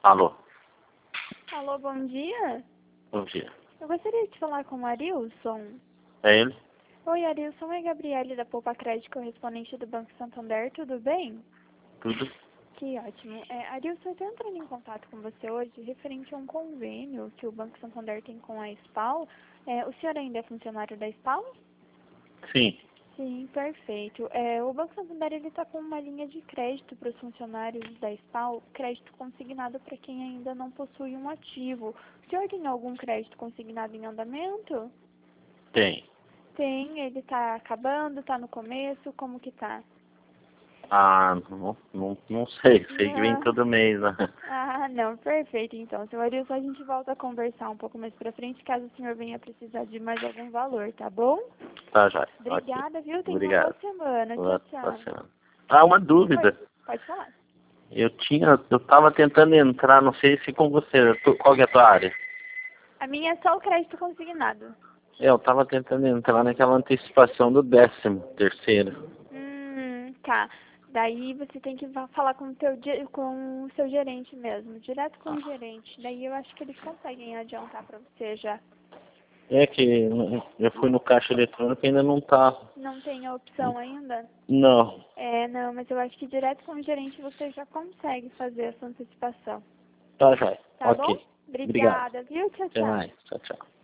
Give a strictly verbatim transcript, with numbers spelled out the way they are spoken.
Alô, Alô, bom dia. bom dia. Eu gostaria de falar com o Arilson. É ele? Oi, Arilson, é Gabriele da Poupa Crédito, correspondente do Banco Santander, tudo bem? Tudo? Que ótimo. É, Arilson, eu estou entrando em contato com você hoje referente a um convênio que o Banco Santander tem com a SPAL. É, o senhor ainda é funcionário da SPAL? Sim. Sim, perfeito. É, o Banco Santander ele está com uma linha de crédito para os funcionários da SPAL, crédito consignado para quem ainda não possui um ativo. O senhor tem algum crédito consignado em andamento? Tem. Tem, ele está acabando, está no começo, como que tá? Ah, não, não, não sei. Sei que vem Ah, todo mês, né? ah, não, perfeito. Então, seu Arilson, a gente volta a conversar um pouco mais pra frente, caso o senhor venha precisar de mais algum valor, tá bom? Tá, já. Ok. Obrigada, viu? Tenha uma boa Obrigado. semana. Tchau, Boa, boa tchau. semana. Ah, uma Pode, dúvida. pode falar. Eu tinha, eu tava tentando entrar, não sei se com você. Tu- Qual que é a tua área? A minha é só o crédito consignado. É, eu tava tentando entrar naquela antecipação do décimo terceiro. Hum, tá. Daí você tem que va- falar com o, teu, di- com o seu gerente mesmo, direto com o gerente. Daí eu acho que eles conseguem adiantar pra você já. É que eu fui no caixa eletrônico e ainda não tá. Não tem a opção ainda? Não. É, não, mas eu acho que direto com o gerente você já consegue fazer essa antecipação. Tá, já. Tá bom? Ok. Obrigado. Obrigada, viu? Tchau, Até tchau. mais. Tchau, tchau.